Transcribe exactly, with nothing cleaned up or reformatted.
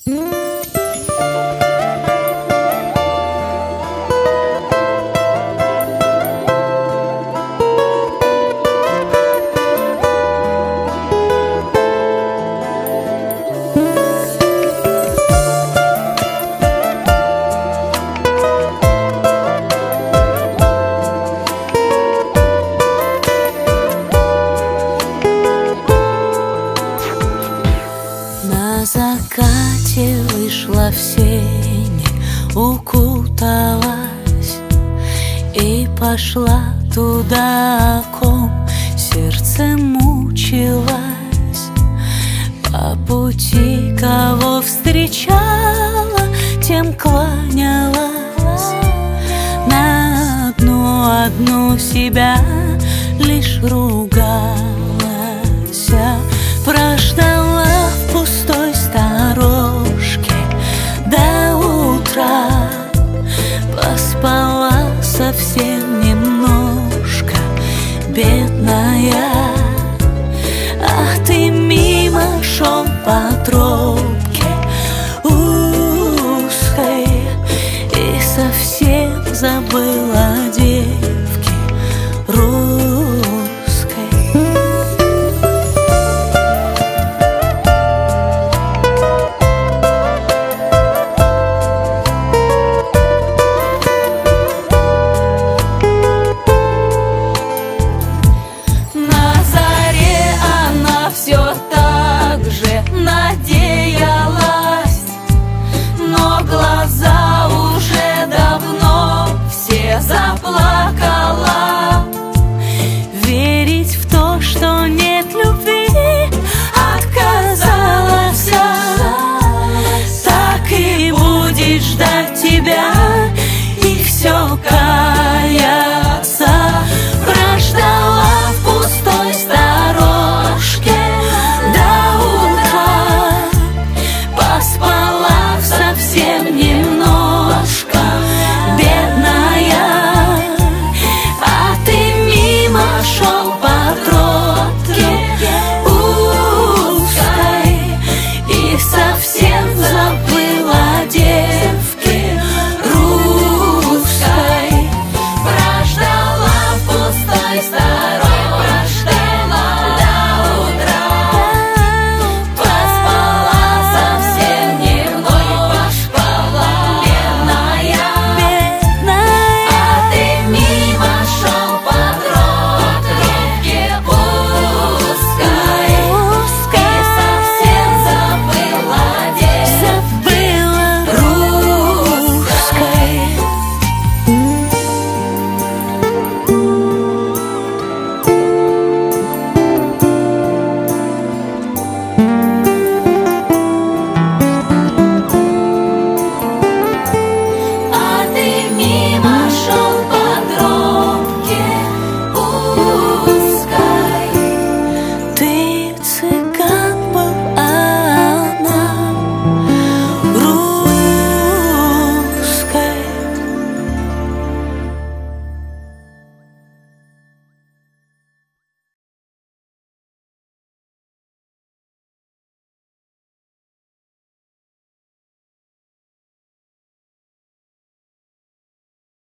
На закате вышла в сени, укуталась и пошла туда, о ком сердце мучилось. По пути кого встречала, тем кланялась. На одну, одну себя лишь ругалась. Прождала в пустой сторожке до утра, поспала совсем немножко, бедная. А ты мимо шел по тропе,